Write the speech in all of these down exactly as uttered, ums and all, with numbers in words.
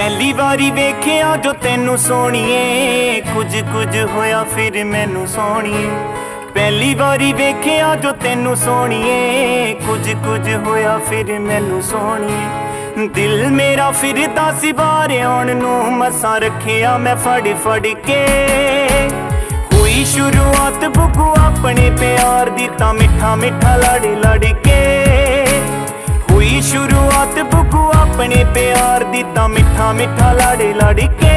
पहली वारी वेखिया जो तेनू सोणीए, कुछ कुछ होया फिर मैनू सोणीए। पहली वारी वेखिया जो तेनू सोणीए, कुछ कुछ होया फिर मैनू सोणीए। दिल मेरा फिरदा सी बाहर आउण नू, मसा रखिया मैं फड़ फड़ के। हुई शुरुआत बुगू अपने प्यार दी, तां मिठा मिठा लड़ लड़ के। हुई शुरुआत बुगू अपने प्यार दी, तां मिठा मिठा लड़ लड़ के।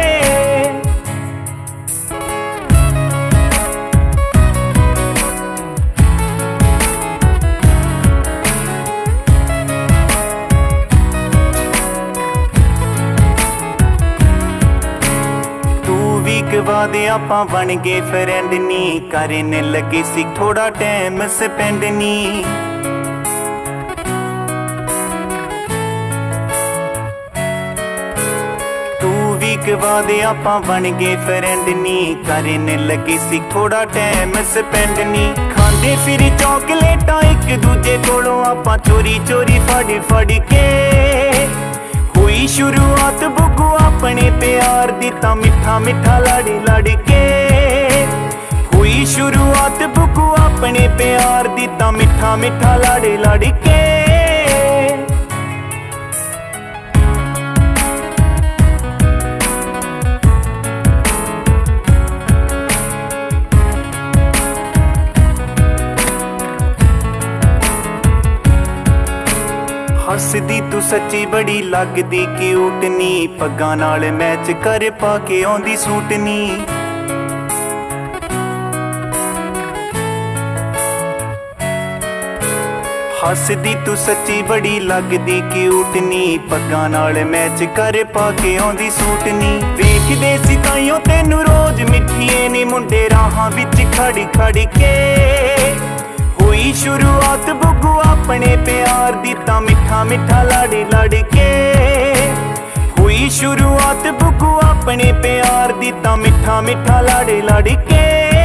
वादे आपां बन गए फ्रेंड नी, करने लगे सी थोड़ा टाइम स्पेंड नी। तू वीक वादे आपां बन गए फ्रेंड नी, करने लगे सी थोड़ा टाइम स्पेंड नी। खांदे फिर चॉकलेटां एक दूजे कोलों, आपां चोरी चोरी फड़ फड़ के। हुई शुरुआत बुगू अपने प्यार दी, तां मिठा मिठा लड़ लड़ के। हुई शुरुआत बुगू अपने प्यार दी, तां मिठा मिठा लड़ लड़ के। हसदी तू सच्ची बड़ी लगदी क्यूट नी, पग्गां नाल मैच कर पा के आउंदी सूट नी। हसदी तू सच्ची बड़ी लगदी क्यूट नी, पग्गां नाल मैच कर पा के आउंदी सूट नी। वेखदे सी ताइयों तैनू रोज मिठिए नी, मुंडे राहां विच खड़ खड़ के। हुई शुरुआत बुगू अपने प्यार दी, तां मिठा मिठा लड़ लड़ के। हुई शुरुआत बुगू अपने प्यार दी, तां मिठा मिठा लड़ लड़ के।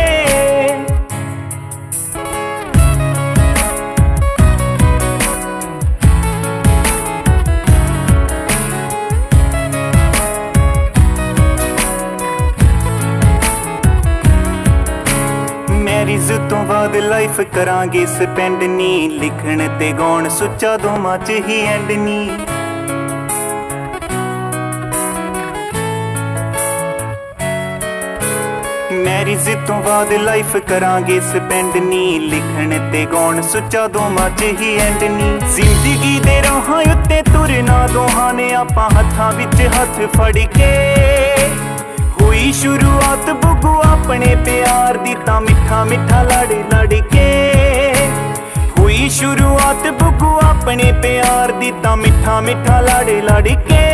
मैरिज तो बाद लाइफ करांगे स्पेंड नी, लिखण ते गाउण सुच्चा दोवां च ही एंड नी। मैरिज तो बाद लाइफ करांगे स्पेंड नी, लिखण ते गाउण सुच्चा दोवां च ही एंड नी। जिंदगी दे राहां उत्ते तुरना दोहां ने, आपां हत्थां विच हत्थ फड़ के। हुई शुरुआत बुगू अपने प्यार दी, तां मिठा मिठा लड़ लड़ के। हुई शुरुआत बुगू अपने प्यार दी, तां मिठा मिठा लड़ लड़ के।